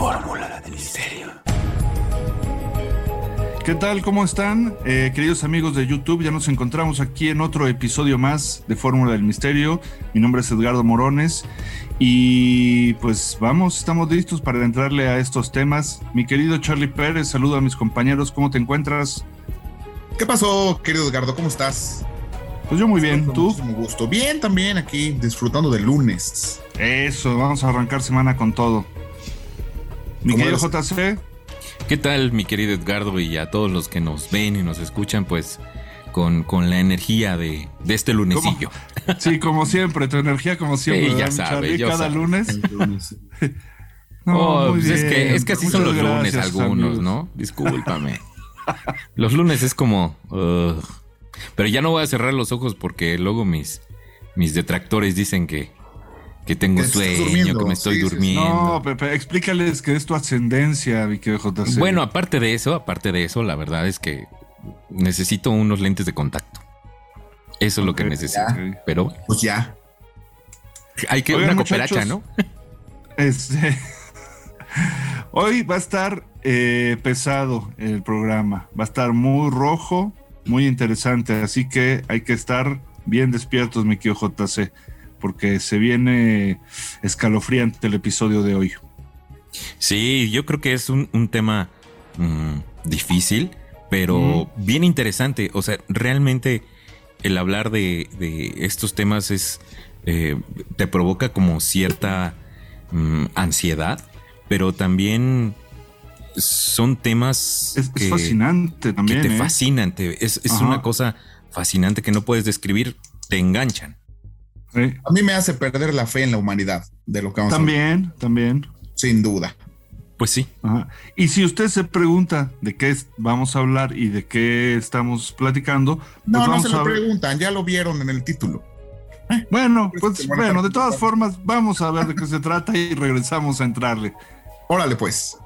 Fórmula del Misterio. ¿Qué tal? ¿Cómo están? Queridos amigos de YouTube, ya nos encontramos aquí en otro episodio más de Fórmula del Misterio. Mi nombre es Edgardo Morones y pues vamos, estamos listos para entrarle a estos temas. Mi querido Charlie Pérez, saludo a mis compañeros, ¿cómo te encuentras? ¿Qué pasó, querido Edgardo? ¿Cómo estás? Pues yo muy bien, ¿tú? Muchísimo gusto. Bien, también aquí, disfrutando del lunes. Eso, vamos a arrancar semana con todo. Mi querido JC. ¿Qué tal, mi querido Edgardo, y a todos los que nos ven y nos escuchan, pues con la energía de este lunesillo? Sí, como siempre, tu energía como siempre. Sí, ya sabes, cada lunes. No, pues es que así son los lunes algunos, amigos, ¿no? Discúlpame. Los lunes es como... Pero ya no voy a cerrar los ojos porque luego mis detractores dicen que tengo sueño, que me estoy durmiendo. No, Pepe, explícales que es tu ascendencia, mi querido JC. Bueno, aparte de eso, la verdad es que necesito unos lentes de contacto. Eso es lo que necesito. Ya. Pero pues ya. Hay que una cooperacha, ¿no? Hoy va a estar pesado el programa. Va a estar muy rojo, muy interesante. Así que hay que estar bien despiertos, mi querido JC, porque se viene escalofriante el episodio de hoy. Sí, yo creo que es un tema difícil, pero bien interesante. O sea, realmente el hablar de estos temas te provoca como cierta ansiedad, pero también son temas es fascinante también. Que te fascinan. Es una cosa fascinante que no puedes describir, te enganchan. Sí. A mí me hace perder la fe en la humanidad de lo que vamos a hablar. También. Sin duda. Pues sí. Ajá. Y si usted se pregunta de qué vamos a hablar y de qué estamos platicando, no se lo preguntan, ya lo vieron en el título. Bueno, de todas formas, vamos a ver de qué se trata y regresamos a entrarle. Órale, pues.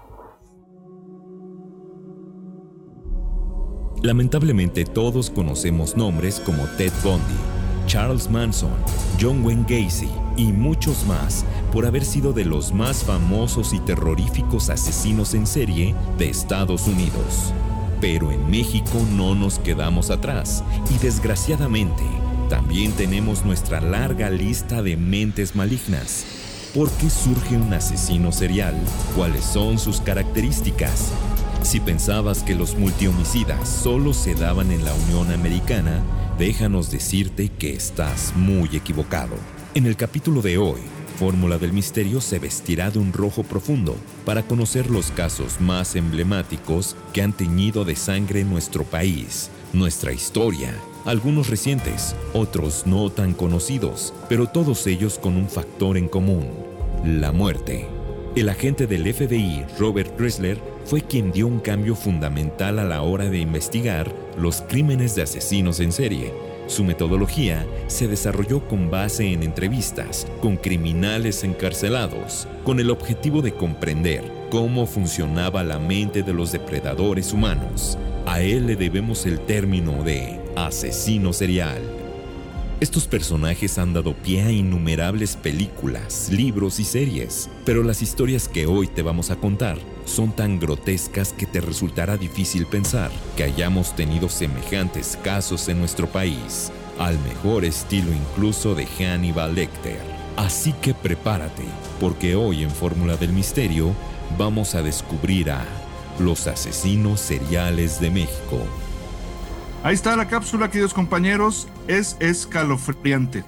Lamentablemente todos conocemos nombres como Ted Bundy, Charles Manson, John Wayne Gacy y muchos más por haber sido de los más famosos y terroríficos asesinos en serie de Estados Unidos. Pero en México no nos quedamos atrás y desgraciadamente también tenemos nuestra larga lista de mentes malignas. ¿Por qué surge un asesino serial? ¿Cuáles son sus características? Si pensabas que los multihomicidas solo se daban en la Unión Americana, déjanos decirte que estás muy equivocado. En el capítulo de hoy, Fórmula del Misterio se vestirá de un rojo profundo para conocer los casos más emblemáticos que han teñido de sangre nuestro país, nuestra historia, algunos recientes, otros no tan conocidos, pero todos ellos con un factor en común: la muerte. El agente del FBI, Robert Dressler, fue quien dio un cambio fundamental a la hora de investigar los crímenes de asesinos en serie. Su metodología se desarrolló con base en entrevistas con criminales encarcelados, con el objetivo de comprender cómo funcionaba la mente de los depredadores humanos. A él le debemos el término de asesino serial. Estos personajes han dado pie a innumerables películas, libros y series, pero las historias que hoy te vamos a contar son tan grotescas que te resultará difícil pensar que hayamos tenido semejantes casos en nuestro país, al mejor estilo incluso de Hannibal Lecter. Así que prepárate, porque hoy en Fórmula del Misterio vamos a descubrir a los asesinos seriales de México. Ahí está la cápsula, queridos compañeros, es escalofriante.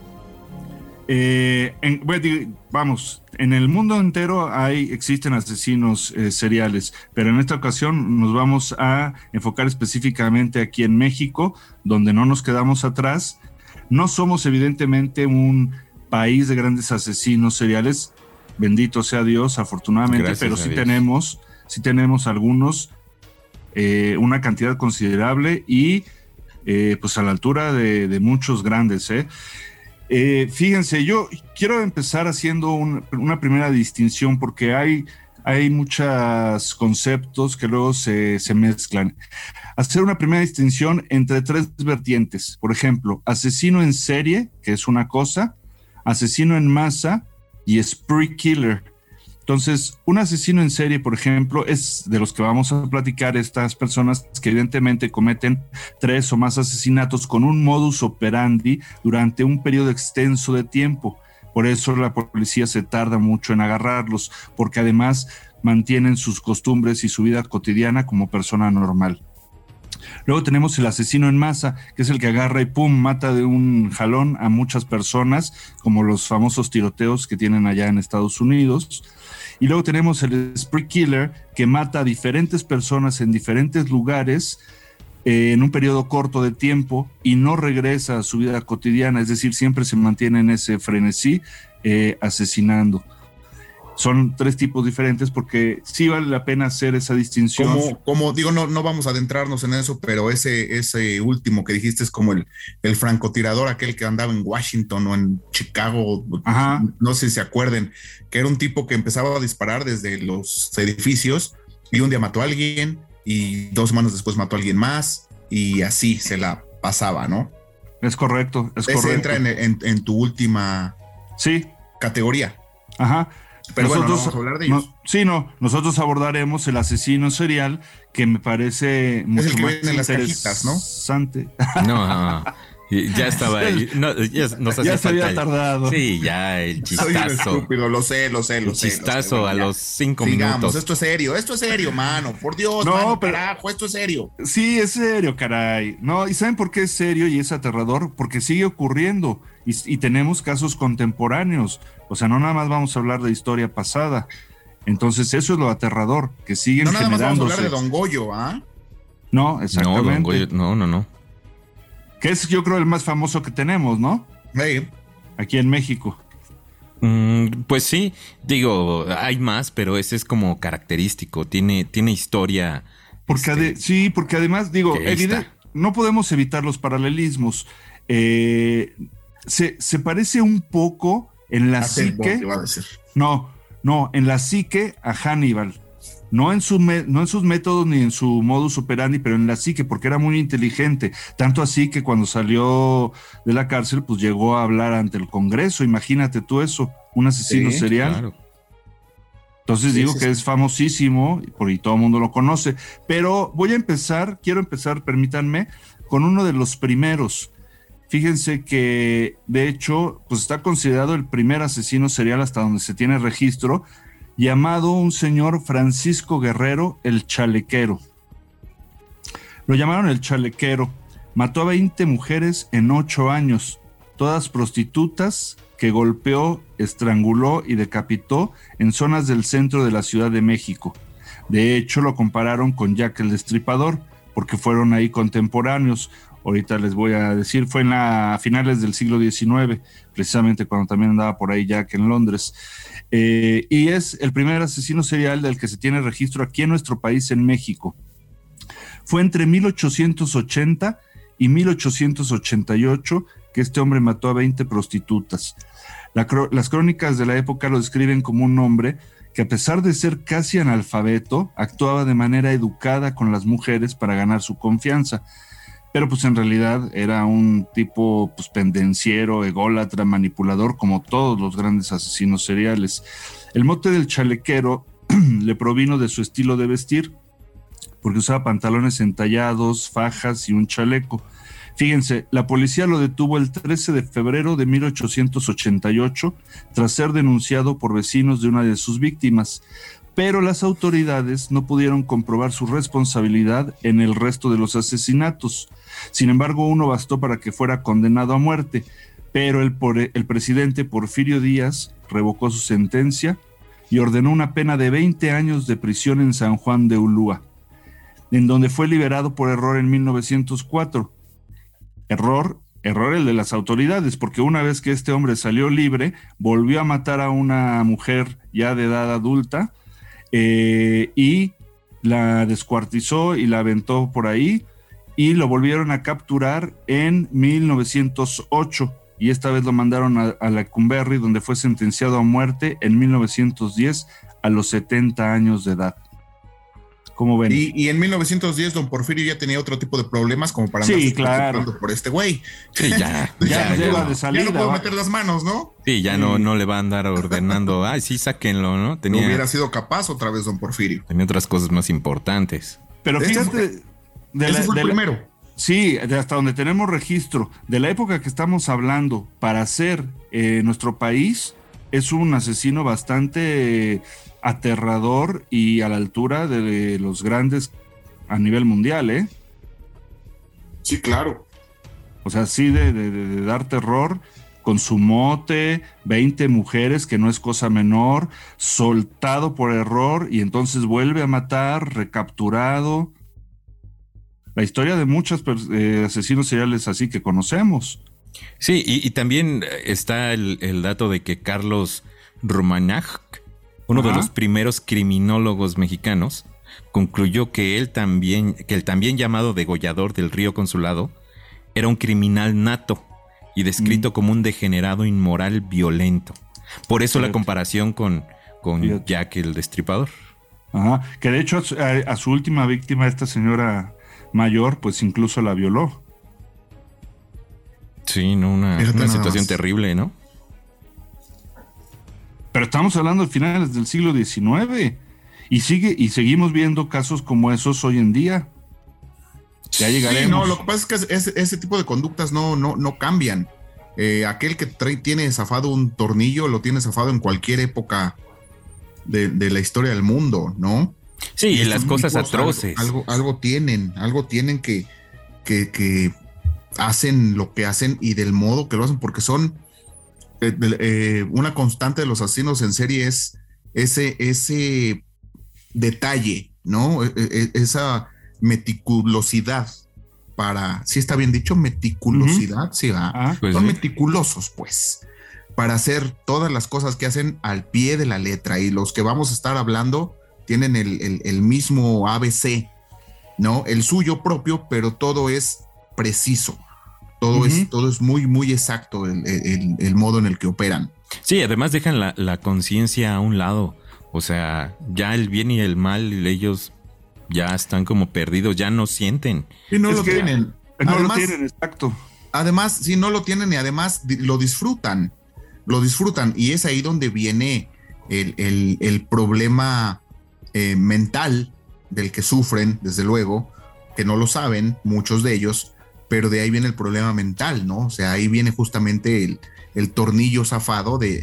En el mundo entero existen asesinos seriales, pero en esta ocasión nos vamos a enfocar específicamente aquí en México, donde no nos quedamos atrás. No somos evidentemente un país de grandes asesinos seriales, bendito sea Dios, afortunadamente, gracias, pero sí tenemos algunos, una cantidad considerable y pues a la altura de muchos grandes. Fíjense, yo quiero empezar haciendo una primera distinción porque hay muchos conceptos que luego se mezclan. Hacer una primera distinción entre tres vertientes. Por ejemplo, asesino en serie, que es una cosa, asesino en masa y spree killer. Entonces, un asesino en serie, por ejemplo, es de los que vamos a platicar, estas personas que evidentemente cometen 3 o más asesinatos con un modus operandi durante un periodo extenso de tiempo. Por eso la policía se tarda mucho en agarrarlos, porque además mantienen sus costumbres y su vida cotidiana como persona normal. Luego tenemos el asesino en masa, que es el que agarra y pum, mata de un jalón a muchas personas, como los famosos tiroteos que tienen allá en Estados Unidos. Y luego tenemos el spree killer, que mata a diferentes personas en diferentes lugares en un periodo corto de tiempo y no regresa a su vida cotidiana, es decir, siempre se mantiene en ese frenesí asesinando. Son 3 tipos diferentes porque sí vale la pena hacer esa distinción. Como digo, no vamos a adentrarnos en eso, pero ese último que dijiste es como el francotirador, aquel que andaba en Washington o en Chicago. Ajá. No sé si se acuerden, que era un tipo que empezaba a disparar desde los edificios y un día mató a alguien y 2 semanas después mató a alguien más y así se la pasaba, ¿no? Es correcto, es correcto. Entra en tu última categoría. Ajá. Pero nosotros, no vamos a hablar de ellos. Nosotros abordaremos el asesino serial, que me parece mucho es el que más viene en las cajitas, ¿no? No, ya estaba ahí. Ya se había tardado. Sí, ya el chistazo. Soy un estúpido, lo sé. El chistazo a los 5 minutos. Esto es serio, mano. Por Dios, carajo, esto es serio. Sí, es serio, caray. No, ¿y saben por qué es serio y es aterrador? Porque sigue ocurriendo y tenemos casos contemporáneos. O sea, no nada más vamos a hablar de historia pasada. Entonces, eso es lo aterrador, que siguen generándose. No nada más vamos a hablar de Don Goyo, ¿ah? No, exactamente. No, Don Goyo, no. Que es, yo creo, el más famoso que tenemos, ¿no? Sí. Aquí en México. Pues sí, digo, hay más, pero ese es como característico, tiene historia. Porque porque además, digo, no podemos evitar los paralelismos. Se parece un poco en la psique. No, en la psique a Hannibal. No en sus métodos ni en su modus operandi, pero en la psique, porque era muy inteligente. Tanto así que cuando salió de la cárcel, pues llegó a hablar ante el Congreso. Imagínate tú eso, un asesino serial. Claro. Entonces digo que es famosísimo y todo el mundo lo conoce. Pero quiero empezar, permítanme, con uno de los primeros. Fíjense que, de hecho, pues está considerado el primer asesino serial hasta donde se tiene registro, llamado un señor Francisco Guerrero el Chalequero. Lo llamaron el Chalequero. Mató a 20 mujeres en 8 años, todas prostitutas que golpeó, estranguló y decapitó en zonas del centro de la Ciudad de México. De hecho, lo compararon con Jack el Destripador, porque fueron ahí contemporáneos. Ahorita les voy a decir, fue a finales del siglo XIX, precisamente cuando también andaba por ahí Jack en Londres. Y es el primer asesino serial del que se tiene registro aquí en nuestro país, en México. Fue entre 1880 y 1888 que este hombre mató a 20 prostitutas. Las crónicas de la época lo describen como un hombre que, a pesar de ser casi analfabeto, actuaba de manera educada con las mujeres para ganar su confianza. Pero pues en realidad era un tipo pues pendenciero, ególatra, manipulador, como todos los grandes asesinos seriales. El mote del Chalequero le provino de su estilo de vestir, porque usaba pantalones entallados, fajas y un chaleco. Fíjense, la policía lo detuvo el 13 de febrero de 1888 tras ser denunciado por vecinos de una de sus víctimas, pero las autoridades no pudieron comprobar su responsabilidad en el resto de los asesinatos. Sin embargo, uno bastó para que fuera condenado a muerte, pero el presidente Porfirio Díaz revocó su sentencia y ordenó una pena de 20 años de prisión en San Juan de Ulúa, en donde fue liberado por error en 1904. Error el de las autoridades, porque una vez que este hombre salió libre, volvió a matar a una mujer ya de edad adulta y la descuartizó y la aventó por ahí, y lo volvieron a capturar en 1908, y esta vez lo mandaron a Lecumberri, donde fue sentenciado a muerte en 1910 a los 70 años de edad. ¿Cómo ven? Y en 1910 don Porfirio ya tenía otro tipo de problemas como para andarse preocupando por este güey. Sí, ya iba de salida. Ya no puedo meter las manos, ¿no? Sí, ya no le va a andar ordenando. Ay, sí, sáquenlo, ¿no? No hubiera sido capaz otra vez don Porfirio. Tenía otras cosas más importantes. Pero fíjate... Ese fue el primero. Sí, hasta donde tenemos registro de la época que estamos hablando, para ser nuestro país, es un asesino bastante aterrador y a la altura de los grandes a nivel mundial, ¿eh? Sí, claro. O sea, sí de dar terror, con su mote, 20 mujeres, que no es cosa menor, soltado por error y entonces vuelve a matar, recapturado. La historia de muchos asesinos seriales así que conocemos. Sí, y también está el dato de que Carlos Romanach, uno de los primeros criminólogos mexicanos, concluyó que el también llamado degollador del Río Consulado era un criminal nato y descrito como un degenerado inmoral violento. Por eso la comparación con Jack el Destripador. Ajá, que de hecho a su última víctima, esta señora mayor, pues incluso la violó. Sí, no, una situación terrible, ¿no? Pero estamos hablando de finales del siglo XIX y seguimos viendo casos como esos hoy en día. Ya llegaremos. Sí, no, lo que pasa es que ese tipo de conductas no cambian. Aquel que tiene zafado un tornillo lo tiene zafado en cualquier época de la historia del mundo, ¿no? Sí, y las cosas atroces. Algo tienen que hacen lo que hacen y del modo que lo hacen, porque son una constante de los asesinos en serie es ese detalle, ¿no? Esa meticulosidad ¿sí está bien dicho? Meticulosidad, sí, pues son sí. meticulosos, pues, para hacer todas las cosas que hacen al pie de la letra, y los que vamos a estar hablando tienen el mismo ABC, ¿no? El suyo propio, pero todo es preciso. Todo es muy, muy exacto el modo en el que operan. Sí, además dejan la conciencia a un lado. O sea, ya el bien y el mal, ellos ya están como perdidos, ya no sienten. Y no lo tienen. No lo tienen, exacto. Además, sí, no lo tienen y además lo disfrutan. Lo disfrutan. Y es ahí donde viene el problema mental del que sufren, desde luego, que no lo saben, muchos de ellos, pero de ahí viene el problema mental, ¿no? O sea, ahí viene justamente el tornillo zafado de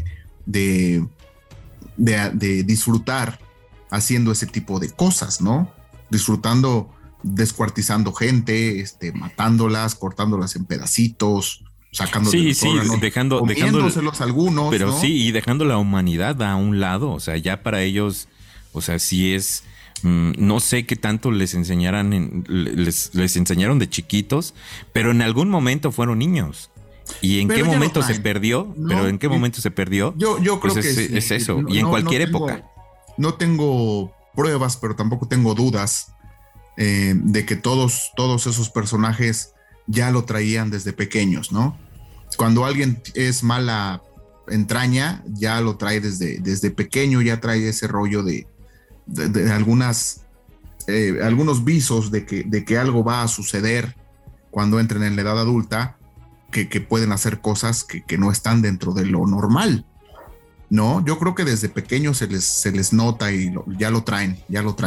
disfrutar haciendo ese tipo de cosas, ¿no? Disfrutando, descuartizando gente, matándolas, cortándolas en pedacitos, sacándoles los órganos, comiéndoselos algunos, pero ¿no? sí, y dejando la humanidad a un lado, o sea, ya para ellos, o sea, sí es... no sé qué tanto les enseñaron de chiquitos, pero en algún momento fueron niños. ¿Y en qué momento se perdió? Pero ¿en qué momento se perdió? Yo creo pues que sí. Es eso, y en cualquier época. No tengo pruebas, pero tampoco tengo dudas de que todos esos personajes ya lo traían desde pequeños, ¿no? Cuando alguien es mala entraña, ya lo trae desde pequeño, ya trae ese rollo de algunos visos de que algo va a suceder cuando entren en la edad adulta, que pueden hacer cosas que no están dentro de lo normal, ¿no? Yo creo que desde pequeño se les nota y ya lo traen.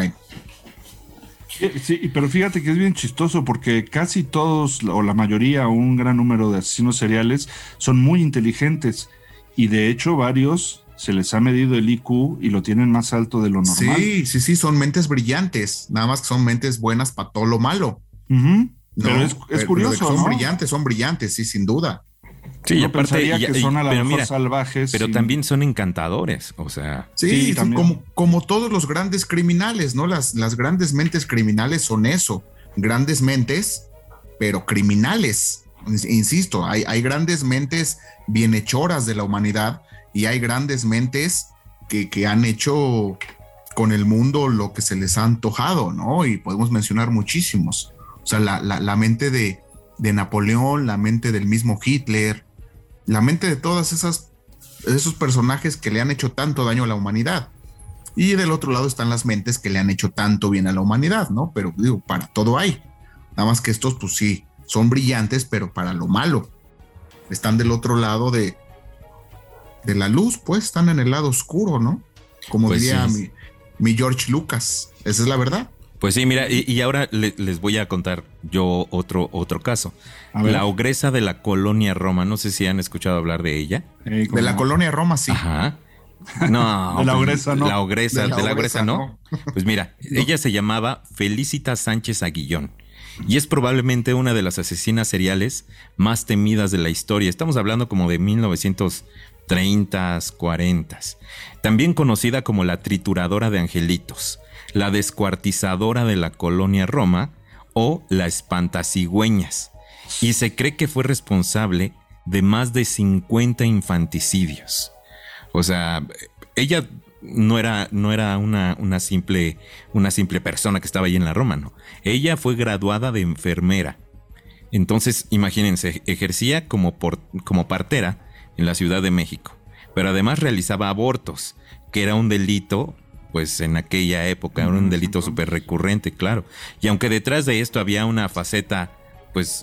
Sí, pero fíjate que es bien chistoso porque casi todos, o la mayoría, un gran número de asesinos seriales son muy inteligentes y de hecho varios se les ha medido el IQ y lo tienen más alto de lo normal. Sí, son mentes brillantes, nada más que son mentes buenas para todo lo malo. ¿No? Pero es curioso, pero ¿no? Son brillantes, sí, sin duda. Sí, yo pensaría que son a lo mejor salvajes. Pero también son encantadores, o sea. Sí, como todos los grandes criminales, ¿no? Las grandes mentes criminales son eso, grandes mentes, pero criminales. Insisto, hay grandes mentes bienhechoras de la humanidad y hay grandes mentes que han hecho con el mundo lo que se les ha antojado, ¿no? Y podemos mencionar muchísimos. O sea, la mente de Napoleón, la mente del mismo Hitler, la mente de todas esos personajes que le han hecho tanto daño a la humanidad. Y del otro lado están las mentes que le han hecho tanto bien a la humanidad, ¿no? Pero digo, para todo hay. Nada más que estos, pues sí, son brillantes, pero para lo malo. Están del otro lado de la luz, pues están en el lado oscuro, ¿no? Como pues diría sí. mi George Lucas. Esa es la verdad. Pues sí, mira, y ahora les voy a contar yo otro caso. La ogresa de la colonia Roma. No sé si han escuchado hablar de ella. De la colonia Roma, sí. Ajá. No, de la ogresa, ¿no? De la ogresa, ¿no? Pues mira, ella se llamaba Felicita Sánchez Aguillón y es probablemente una de las asesinas seriales más temidas de la historia. Estamos hablando como de 1930s, 40s. También conocida como la trituradora de angelitos, la descuartizadora de la colonia Roma o la espantacigüeñas. Y se cree que fue responsable de más de 50 infanticidios. O sea, ella no era una simple persona que estaba ahí en la Roma, ¿no? Ella fue graduada de enfermera. Entonces, imagínense, ejercía como partera en la Ciudad de México. Pero además realizaba abortos, que era un delito, pues en aquella época, era un delito súper recurrente, claro. Y aunque detrás de esto había una faceta, pues,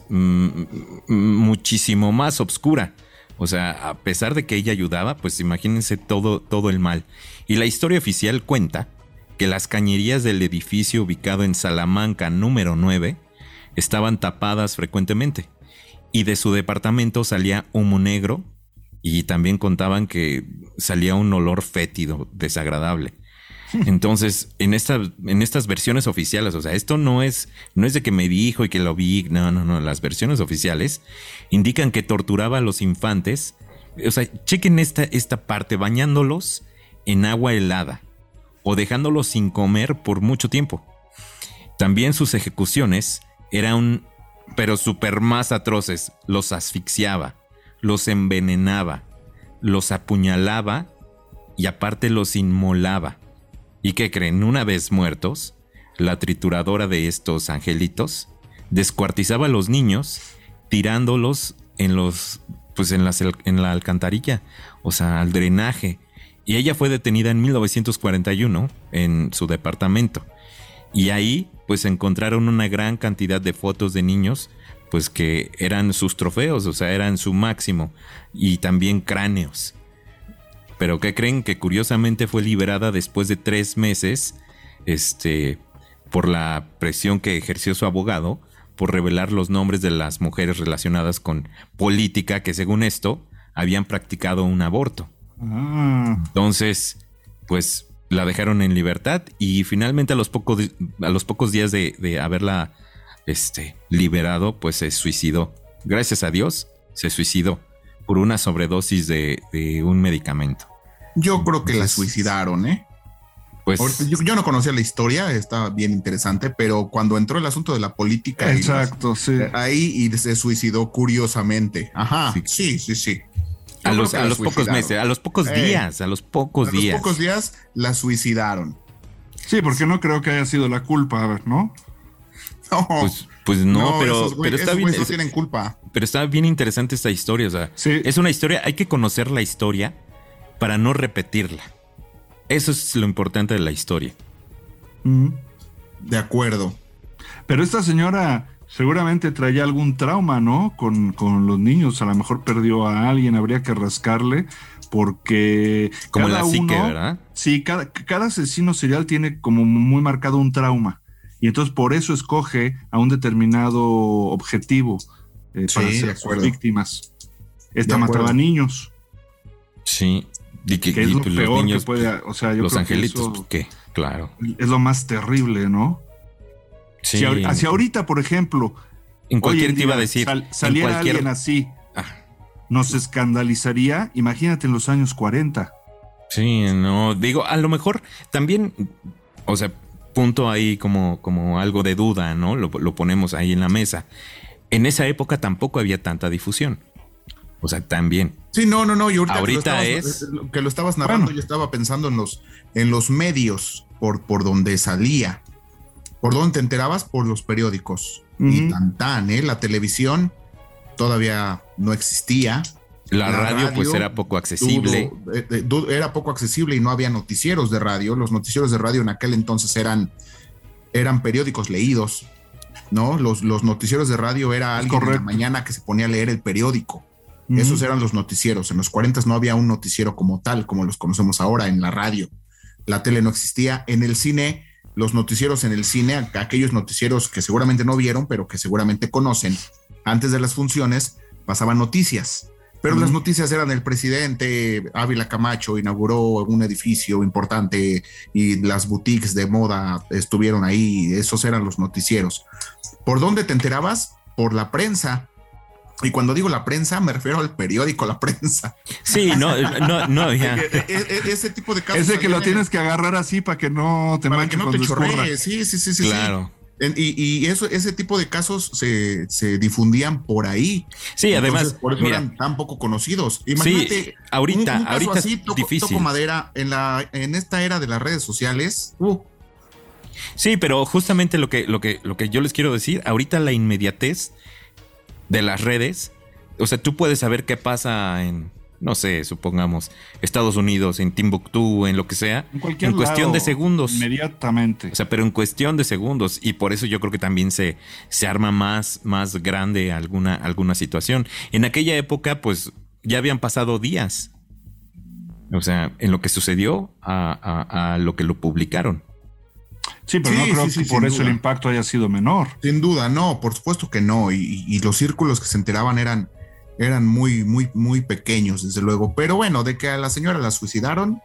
muchísimo más oscura. O sea, a pesar de que ella ayudaba, pues imagínense todo el mal. Y la historia oficial cuenta que las cañerías del edificio ubicado en Salamanca número 9 estaban tapadas frecuentemente. Y de su departamento salía humo negro y también contaban que salía un olor fétido, desagradable. Entonces, en estas versiones oficiales, o sea, esto no es de que me dijo y que lo vi, no, las versiones oficiales indican que torturaba a los infantes, o sea, chequen esta parte, bañándolos en agua helada o dejándolos sin comer por mucho tiempo. También sus ejecuciones eran, pero súper más atroces, los asfixiaba, los envenenaba, los apuñalaba y aparte los inmolaba. ¿Y qué creen? Una vez muertos, la trituradora de estos angelitos descuartizaba a los niños tirándolos en la alcantarilla, o sea, al drenaje. Y ella fue detenida en 1941 en su departamento. Y ahí, pues, encontraron una gran cantidad de fotos de niños, pues, que eran sus trofeos, o sea, eran su máximo. Y también cráneos. Pero ¿qué creen? Que curiosamente fue liberada después de 3 meses, por la presión que ejerció su abogado, por revelar los nombres de las mujeres relacionadas con política que, según esto, habían practicado un aborto. Entonces, pues la dejaron en libertad y finalmente a los pocos días de haberla liberado, pues se suicidó. Gracias a Dios, se suicidó por una sobredosis de un medicamento. Yo creo que la suicidaron, ¿eh? Pues yo no conocía la historia, está bien interesante, pero cuando entró el asunto de la política, exacto, sí. Ahí y se suicidó curiosamente. Ajá, sí. A los pocos meses, a los pocos días. A los pocos días la suicidaron. Sí, porque no creo que haya sido la culpa, ¿no? No. Pues no, pero está bien. No tienen culpa. Pero está bien interesante esta historia. O sea, sí. Es una historia, hay que conocer la historia para no repetirla. Eso es lo importante de la historia. De acuerdo. Pero esta señora seguramente traía algún trauma, ¿no? Con los niños. A lo mejor perdió a alguien, habría que rascarle. Porque como la psique, ¿verdad? Sí, cada asesino serial tiene como muy marcado un trauma. Y entonces por eso escoge a un determinado objetivo para ser sus víctimas. Esta mataba niños. Sí. Que es lo peor niños, que puede... O sea, yo los creo angelitos, que eso, ¿qué? Claro. Es lo más terrible, ¿no? Sí. Si hacia ahorita, por ejemplo... En cualquier te iba a decir... Saliera alguien así, nos escandalizaría. Imagínate en los años 40. Sí, no, digo, a lo mejor también... O sea, punto ahí como algo de duda, ¿no? Lo ponemos ahí en la mesa. En esa época tampoco había tanta difusión. O sea, también. Sí, no. Y ahorita que lo estabas narrando, bueno. Yo estaba pensando en los medios por donde salía. ¿Por dónde te enterabas? Por los periódicos. Y la televisión todavía no existía. La radio pues era poco accesible. Era poco accesible y no había noticieros de radio. Los noticieros de radio en aquel entonces eran periódicos leídos, ¿no? Los noticieros de radio era alguien en la mañana que se ponía a leer el periódico. Esos eran los noticieros. En los 40 no había un noticiero como tal, como los conocemos ahora en la radio. La tele no existía. En el cine, los noticieros en el cine, aquellos noticieros que seguramente no vieron, pero que seguramente conocen, antes de las funciones pasaban noticias. Pero las noticias eran: el presidente Ávila Camacho inauguró un edificio importante y las boutiques de moda estuvieron ahí. Esos eran los noticieros. ¿Por dónde te enterabas? Por la prensa. Y cuando digo la prensa, me refiero al periódico La Prensa. Sí, no, ya. Ese tipo de casos. Ese que lo tienes que agarrar así para que no te manche, para que no te chorree. Sí. Claro. Y ese tipo de casos se difundían por ahí. Sí, entonces, además, por eso eran tan poco conocidos. Imagínate, sí, ahorita así, es difícil. Toco madera en esta era de las redes sociales. Sí, pero justamente lo que yo les quiero decir, ahorita la inmediatez de las redes, o sea, tú puedes saber qué pasa en, no sé, supongamos, Estados Unidos, en Timbuktu, en lo que sea, en cuestión de segundos. Inmediatamente. O sea, pero en cuestión de segundos. Y por eso yo creo que también se arma más grande alguna situación. En aquella época, pues, ya habían pasado días. O sea, en lo que sucedió a lo que lo publicaron. Sí, pero no creo que por eso el impacto haya sido menor. Sin duda, no, por supuesto que no. Y los círculos que se enteraban eran muy, muy, muy pequeños, desde luego. Pero bueno, de que a la señora la suicidaron.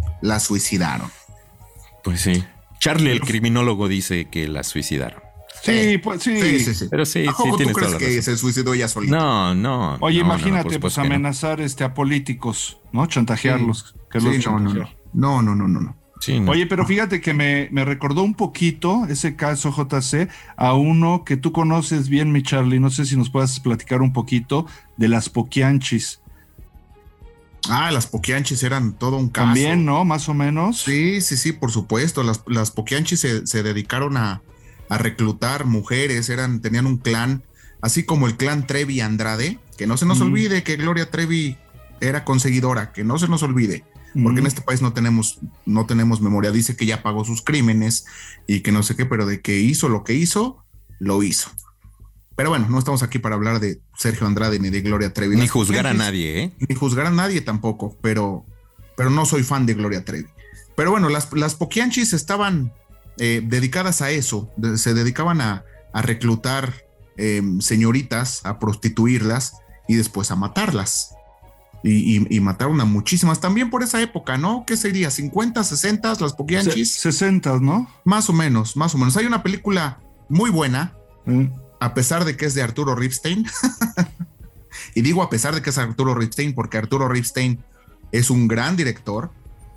Pues sí. Charlie, el criminólogo, dice que la suicidaron. Sí, pues sí. Pero sí, ¿tú tienes crees toda la que razón. se suicidó ella solita? No. Oye, imagínate, pues amenazar a políticos, ¿no? Chantajearlos. No. Sí, no. Oye, pero fíjate que me recordó un poquito ese caso, JC, a uno que tú conoces bien, mi Charlie. No sé si nos puedas platicar un poquito de las Poquianchis. Las Poquianchis eran todo un caso. También, ¿no? Más o menos. Sí, por supuesto. Las Poquianchis se dedicaron a reclutar mujeres, tenían un clan, así como el clan Trevi Andrade, que no se nos olvide que Gloria Trevi era conseguidora, que no se nos olvide. Porque en este país no tenemos memoria. Dice que ya pagó sus crímenes y que no sé qué, pero de que hizo lo que hizo, lo hizo. Pero bueno, no estamos aquí para hablar de Sergio Andrade ni de Gloria Trevi. Ni juzgar a nadie, ¿eh? Ni juzgar a nadie tampoco, pero no soy fan de Gloria Trevi. Pero bueno, las Poquianchis estaban dedicadas a eso. Se dedicaban a reclutar señoritas, a prostituirlas y después a matarlas. Y mataron a muchísimas también por esa época, ¿no? ¿Qué sería? ¿50, 60 las Poquianchis? 60, ¿no? Más o menos. Hay una película muy buena, a pesar de que es de Arturo Ripstein. Y digo a pesar de que es Arturo Ripstein, porque Arturo Ripstein es un gran director,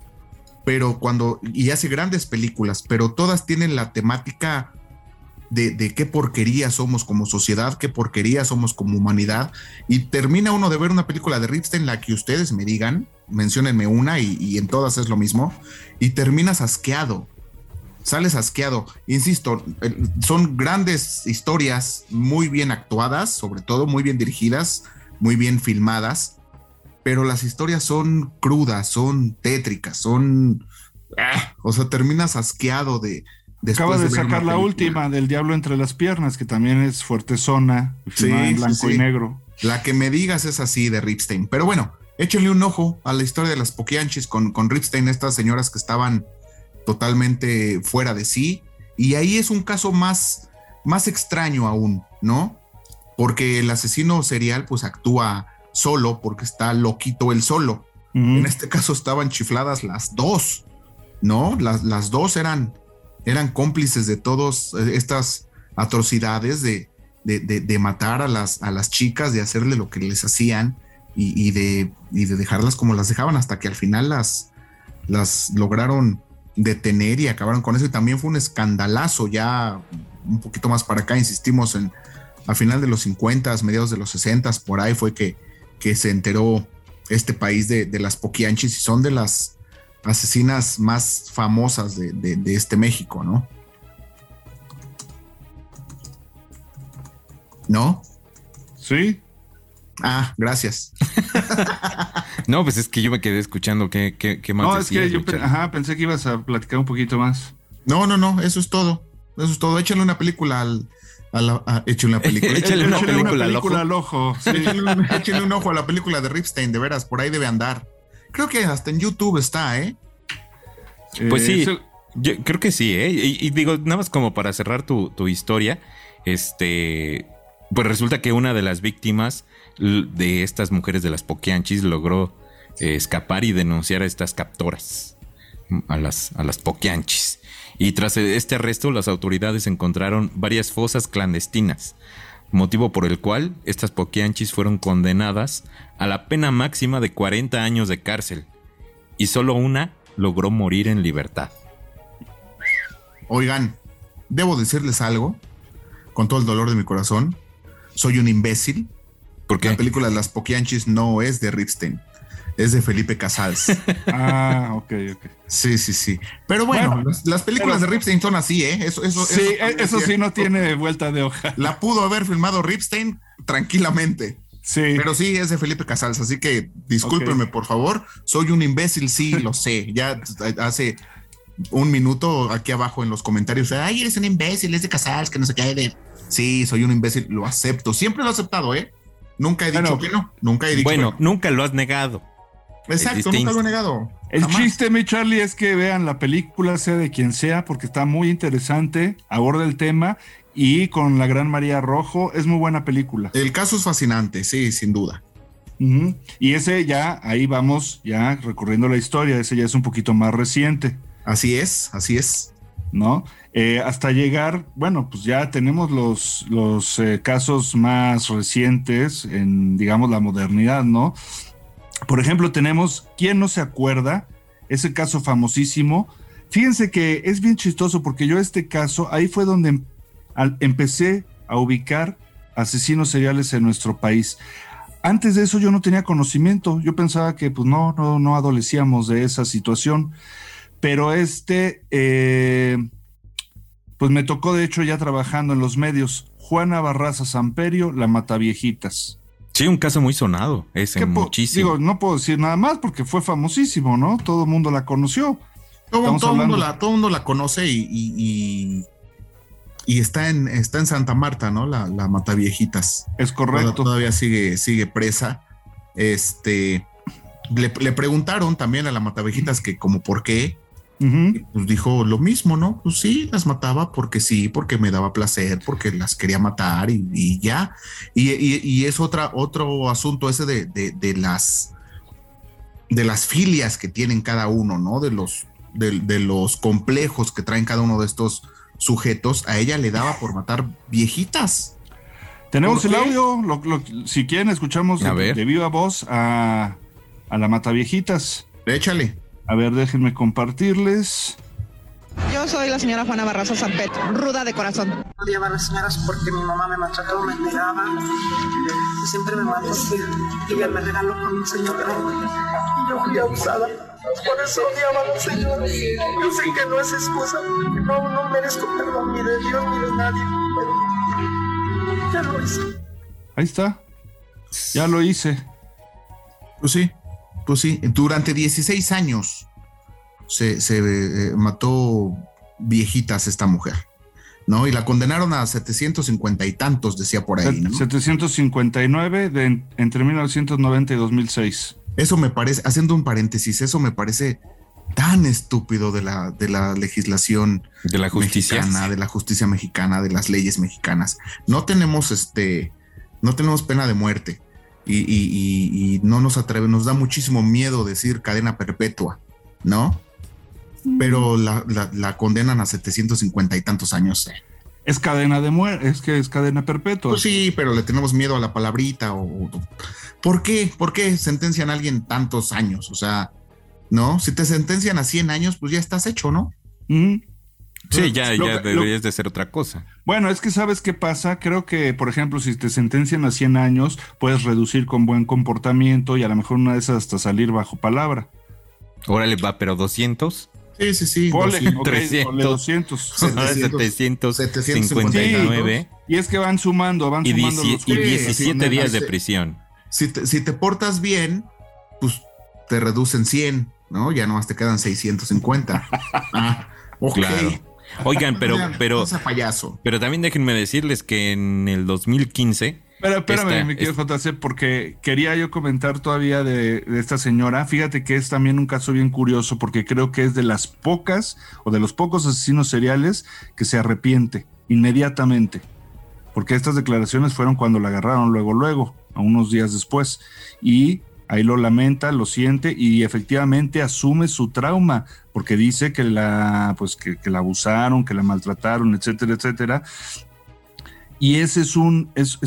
y hace grandes películas, pero todas tienen la temática de qué porquería somos como sociedad, qué porquería somos como humanidad, y termina uno de ver una película de Ripstein, la que ustedes me digan, menciónenme una, y en todas es lo mismo, y terminas asqueado, sales asqueado. Insisto, son grandes historias muy bien actuadas, sobre todo muy bien dirigidas, muy bien filmadas, pero las historias son crudas, son tétricas, o sea, terminas asqueado Acaba de sacar la última del Diablo entre las piernas, que también es fuertezona, en blanco y negro. La que me digas es así de Ripstein. Pero bueno, échenle un ojo a la historia de las Poquianchis con Ripstein, estas señoras que estaban totalmente fuera de sí. Y ahí es un caso más extraño aún, ¿no? Porque el asesino serial pues actúa solo, porque está loquito él solo. En este caso estaban chifladas las dos, ¿no? Las dos eran cómplices de todas estas atrocidades de matar a las chicas, de hacerle lo que les hacían y de dejarlas como las dejaban, hasta que al final las lograron detener y acabaron con eso. Y también fue un escandalazo, ya un poquito más para acá, insistimos, a final de los 50, mediados de los 60, por ahí fue que se enteró este país de las Poquianchis, y son de las asesinas más famosas de este México, ¿no? ¿No? Sí. Gracias. No, pues es que yo me quedé escuchando qué más no, decías, es que yo pensé que ibas a platicar un poquito más. No, eso es todo. Échale una película échale una película al ojo. Sí. Échale un ojo a la película de Ripstein, de veras, por ahí debe andar. Creo que hasta en YouTube está, ¿eh? Pues sí, yo creo que sí, ¿eh? Y digo, nada más como para cerrar tu historia, pues resulta que una de las víctimas de estas mujeres de las Poquianchis logró escapar y denunciar a estas captoras, a las Poquianchis. Y tras este arresto, las autoridades encontraron varias fosas clandestinas, motivo por el cual estas Poquianchis fueron condenadas a la pena máxima de 40 años de cárcel, y solo una logró morir en libertad. Oigan, debo decirles algo, con todo el dolor de mi corazón, soy un imbécil. ¿Por qué? La película de las Poquianchis no es de Ripstein, es de Felipe Casals. Ok. Sí. Pero bueno, las películas de Ripstein son así, ¿eh? Eso sí no tiene vuelta de hoja. La pudo haber filmado Ripstein tranquilamente. Sí. Pero sí es de Felipe Casals, así que discúlpenme, por favor. Soy un imbécil, sí, lo sé. Ya hace un minuto aquí abajo en los comentarios, ay, eres un imbécil, es de Casals, que no se cae de... Sí, soy un imbécil, lo acepto. Siempre lo he aceptado, ¿eh? Nunca he dicho que no. Nunca he dicho que no. Nunca lo has negado. Exacto, nunca lo he negado. El chiste, mi Charlie, es que vean la película, sea de quien sea, porque está muy interesante, aborda el tema, y con la gran María Rojo, es muy buena película. El caso es fascinante, sí, sin duda. Uh-huh. Y ese ya, ahí vamos, ya recorriendo la historia, ese ya es un poquito más reciente. Así es. ¿No? Hasta llegar, bueno, pues ya tenemos los casos más recientes en, digamos, la modernidad, ¿no? Por ejemplo, tenemos, ¿quién no se acuerda? Ese caso famosísimo. Fíjense que es bien chistoso porque yo este caso, ahí fue donde empecé a ubicar asesinos seriales en nuestro país. Antes de eso yo no tenía conocimiento, yo pensaba que pues no adolecíamos de esa situación, pero pues me tocó de hecho ya trabajando en los medios. Juana Barraza Samperio, la Mataviejitas. Sí, un caso muy sonado, muchísimo. Digo, no puedo decir nada más porque fue famosísimo, ¿no? Todo el mundo la conoció. Todo el mundo la conoce y está en Santa Marta, ¿no? La Mataviejitas. Es correcto. Todavía sigue presa. Le preguntaron también a la Mataviejitas que como por qué. Uh-huh. Y pues dijo lo mismo, ¿no? Pues sí, las mataba porque sí, porque me daba placer, porque las quería matar y ya. Y es otro asunto ese de las filias que tienen cada uno, ¿no? De los complejos que traen cada uno de estos sujetos. A ella le daba por matar viejitas. Tenemos el audio, si quieren escuchamos de viva voz a la Mataviejitas. Échale. A ver, déjenme compartirles. Yo soy la señora Juana Barraza Samperio, ruda de corazón. Odiaba a las señoras porque mi mamá me maltrataba, me pegaba y siempre me maldecía. Y ella me regaló con un señor grande. Y yo fui abusada. Por eso odiaba a los señores. Yo sé que no es excusa. No merezco perdón ni de Dios ni de nadie. Pero ya lo hice. Ahí está. Ya lo hice. Pues sí, durante 16 años se mató viejitas esta mujer, ¿no? Y la condenaron a 750 y tantos, decía por ahí, ¿no? 759 entre 1990 y 2006. Eso me parece, haciendo un paréntesis, eso me parece tan estúpido de la legislación de la justicia mexicana, de la justicia mexicana, de las leyes mexicanas. No tenemos pena de muerte. Y no nos nos da muchísimo miedo decir cadena perpetua, ¿no? Pero la condenan a 750 y tantos años. Es cadena de muerte, es cadena perpetua. Pues sí, pero le tenemos miedo a la palabrita. ¿Por qué? ¿Por qué sentencian a alguien tantos años? O sea, ¿no? Si te sentencian a 100 años, pues ya estás hecho, ¿no? Sí, ya deberías de hacer otra cosa. Bueno, es que ¿sabes qué pasa? Creo que, por ejemplo, si te sentencian a 100 años, puedes reducir con buen comportamiento y a lo mejor una de esas hasta salir bajo palabra. Órale, va, pero 200. Sí. 200. 759. Sí, y es que van sumando y 17 días de prisión. si te portas bien, pues te reducen 100, ¿no? Ya nomás te quedan 650. Ok. Claro. Oigan, pero payaso. Pero también déjenme decirles que en el 2015... Pero espérame, mi querido JC, porque quería yo comentar todavía de esta señora. Fíjate que es también un caso bien curioso, porque creo que es de las pocas o de los pocos asesinos seriales que se arrepiente inmediatamente. Porque estas declaraciones fueron cuando la agarraron luego, a unos días después. Y ahí lo lamenta, lo siente y efectivamente asume su trauma, porque dice que la abusaron, que la maltrataron, etcétera, etcétera. Y ese es un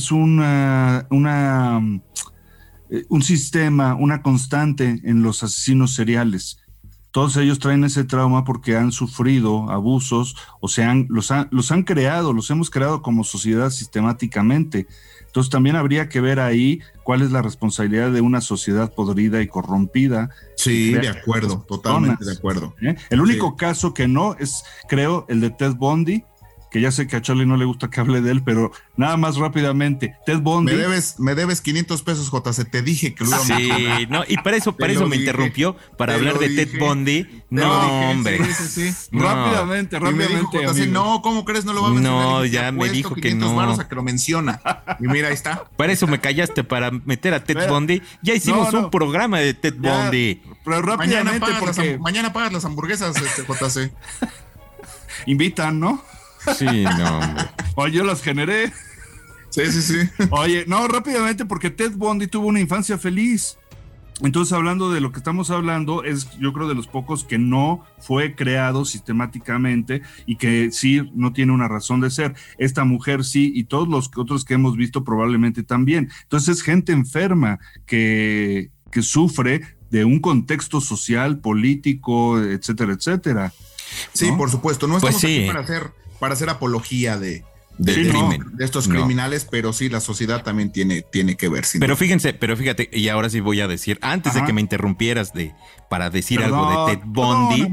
sistema, una constante en los asesinos seriales. Todos ellos traen ese trauma porque han sufrido abusos o los han creado, los hemos creado como sociedad sistemáticamente. Entonces también habría que ver ahí cuál es la responsabilidad de una sociedad podrida y corrompida. Sí, de acuerdo, totalmente de acuerdo. El único caso que no es, creo, el de Ted Bundy, que ya sé que a Charlie no le gusta que hable de él, pero nada más rápidamente, Ted Bundy. Me debes 500 pesos, JC, te dije que lo iba a mencionar. Sí, no, y para eso me interrumpió, para hablar de Ted Bundy. No, hombre. Sí. No. Rápidamente. Y me dijo JC, no, ¿cómo crees? No lo va a mencionar. No, ya me dijo que no. $500 a que lo menciona. Y mira, ahí está. Para eso me callaste, para meter a Ted Bundy. Ya hicimos un programa de Ted Bundy. Pero rápidamente, mañana pagas las hamburguesas, JC. Invitan, ¿no? Sí, no, hombre. O yo las generé. Sí. Oye, no, rápidamente, porque Ted Bundy tuvo una infancia feliz. Entonces, hablando de lo que estamos hablando, es yo creo de los pocos que no fue creado sistemáticamente y que sí no tiene una razón de ser. Esta mujer sí, y todos los otros que hemos visto probablemente también. Entonces, es gente enferma que sufre de un contexto social, político, etcétera, etcétera. Sí, ¿no? Por supuesto. No estamos aquí para hacer apología de estos criminales, pero sí, la sociedad también tiene que ver. Pero fíjate, y ahora sí voy a decir, antes de que me interrumpieras para decir algo de Ted Bundy.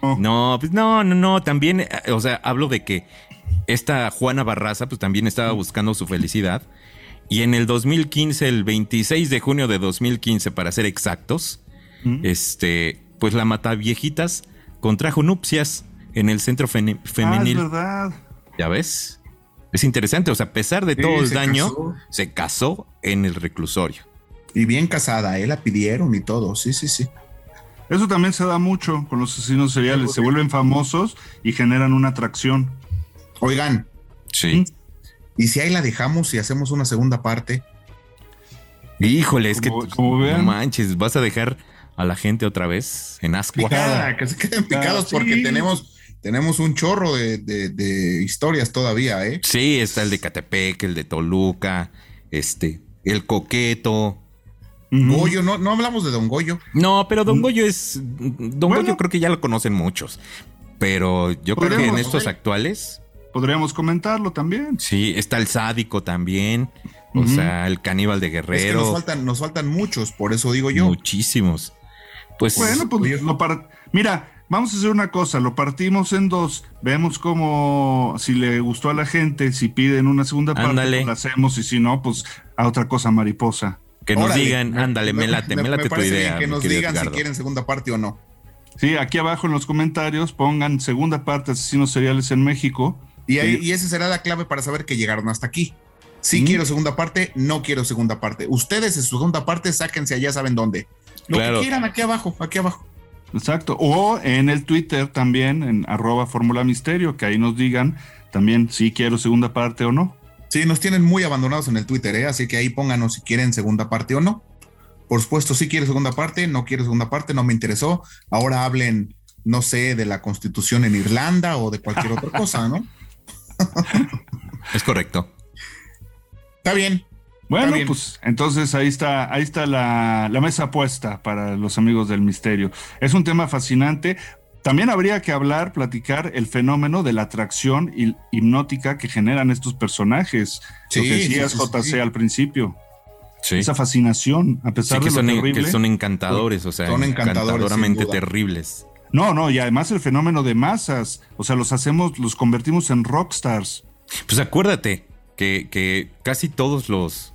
No, también, o sea, hablo de que esta Juana Barraza, pues también estaba buscando su felicidad. Y en el 2015, el 26 de junio de 2015, para ser exactos, pues la Mataviejitas contrajo nupcias en el centro femenil. Es verdad. ¿Ya ves? Es interesante, o sea, a pesar de todo el daño, se casó en el reclusorio. Y bien casada, la pidieron y todo, sí. Eso también se da mucho con los asesinos seriales, se vuelven famosos y generan una atracción. Oigan. Sí. ¿Y si ahí la dejamos y hacemos una segunda parte? Híjole, es como vean, no manches, vas a dejar a la gente otra vez en ascuas. Que se queden picados porque tenemos un chorro de historias todavía, ¿eh? Sí, está el de Catepec, el de Toluca, el Coqueto. Goyo, no hablamos de Don Goyo. No, pero Don Goyo Goyo creo que ya lo conocen muchos. Pero yo creo que en estos actuales podríamos comentarlo también. Sí, está el Sádico también. O sea, el Caníbal de Guerrero. Es que nos faltan muchos, por eso digo yo. Muchísimos. Pues mira, vamos a hacer una cosa, lo partimos en dos, vemos cómo, si le gustó a la gente, si piden una segunda parte, pues la hacemos, y si no, pues a otra cosa mariposa. Que nos digan, me late tu idea. Que nos digan si quieren segunda parte o no. Sí, aquí abajo en los comentarios pongan segunda parte de Asesinos Seriales en México. Y esa será la clave para saber que llegaron hasta aquí. Sí quiero segunda parte, no quiero segunda parte. Ustedes en su segunda parte, sáquense allá, saben dónde. Lo que quieran, aquí abajo. Exacto. O en el Twitter también, en @formulamisterio, que ahí nos digan también si quiero segunda parte o no. Sí, nos tienen muy abandonados en el Twitter, así que ahí pónganos si quieren segunda parte o no. Por supuesto, sí quiero segunda parte, no quiero segunda parte, no me interesó. Ahora hablen, no sé, de la Constitución en Irlanda o de cualquier otra cosa, ¿no? Es correcto. Está bien. Bueno, pues entonces ahí está la mesa puesta para los amigos del misterio. Es un tema fascinante. También habría que platicar el fenómeno de la atracción hipnótica que generan estos personajes. Lo que decías, JC, al principio. Sí. Esa fascinación, a pesar de lo terrible. Que son encantadores, o sea, son encantadoramente terribles. No, y además el fenómeno de masas, o sea, los convertimos en rockstars. Pues acuérdate que casi todos los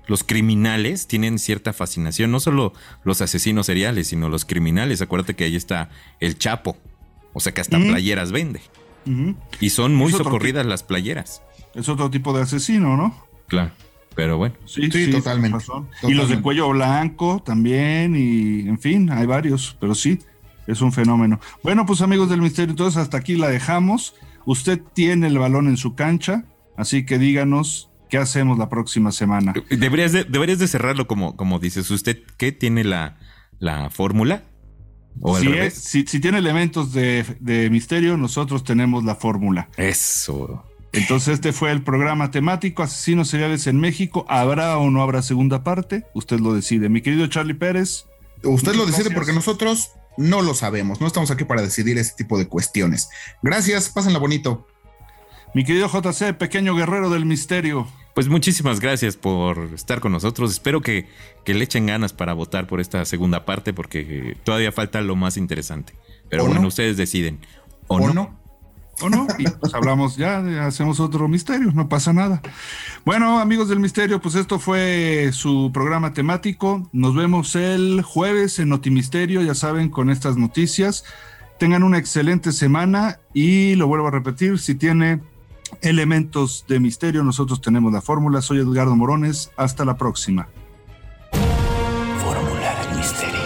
los criminales tienen cierta fascinación, no solo los asesinos seriales, sino los criminales. Acuérdate que ahí está el Chapo, o sea que hasta playeras vende. Y son muy socorridas las playeras. Es otro tipo de asesino, ¿no? Claro, pero bueno. Sí, totalmente. Y los de cuello blanco también, y en fin, hay varios, pero sí, es un fenómeno. Bueno, pues amigos del misterio, entonces hasta aquí la dejamos. Usted tiene el balón en su cancha, así que díganos qué hacemos la próxima semana. Deberías de cerrarlo como dices. ¿Usted qué tiene la fórmula? ¿O si tiene elementos de misterio, nosotros tenemos la fórmula. Eso. Entonces este fue el programa temático Asesinos Seriales en México. ¿Habrá o no habrá segunda parte? Usted lo decide. Mi querido Charlie Pérez. Usted lo decide porque nosotros no lo sabemos. No estamos aquí para decidir ese tipo de cuestiones. Gracias, pásenla bonito. Mi querido JC, pequeño guerrero del misterio. Pues muchísimas gracias por estar con nosotros. Espero que le echen ganas para votar por esta segunda parte, porque todavía falta lo más interesante. Pero bueno, no. Ustedes deciden. ¿O no? ¿O no? Y pues hablamos ya, hacemos otro misterio, no pasa nada. Bueno, amigos del misterio, pues esto fue su programa temático. Nos vemos el jueves en Notimisterio, ya saben, con estas noticias. Tengan una excelente semana y lo vuelvo a repetir, si tiene elementos de misterio, nosotros tenemos la fórmula. Soy Edgardo Morones, hasta la próxima. Fórmula del misterio.